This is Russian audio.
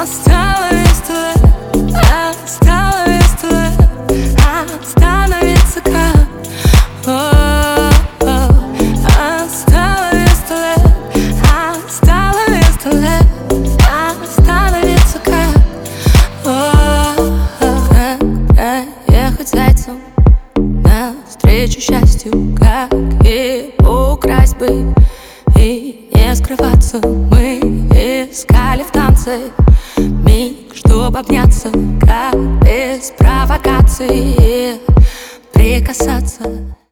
Осталось остановиться как осталось остановиться как ехать зайцем навстречу счастью, как его украсть бы и не скрываться. Мы искали в танце миг, чтоб обняться, как без провокации прикасаться.